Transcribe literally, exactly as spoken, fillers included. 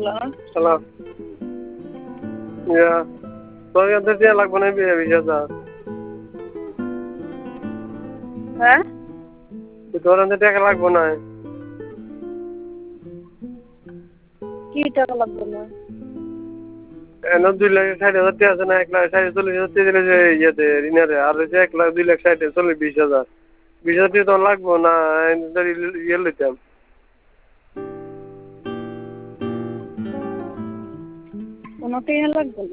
hello ইয়া তোর কাছে টাকা লাগবে না বিশ হাজার হ্যাঁ তোর কাছে টাকা লাগবে না কি টাকা লাগবে না এন দুই লাখ ষাট হাজার টাকা আছে না এক লাখ ষাট চল্লিশ হাজার টাকা দিলে যে ইয়েতে ঋণের আর হচ্ছে এক লাখ দুই লাখ ষাট চল্লিশ বিশ হাজার বিশ হাজার টাকা তো লাগবো না ইয়ে লইতাম কোনো টাকা লাগবে না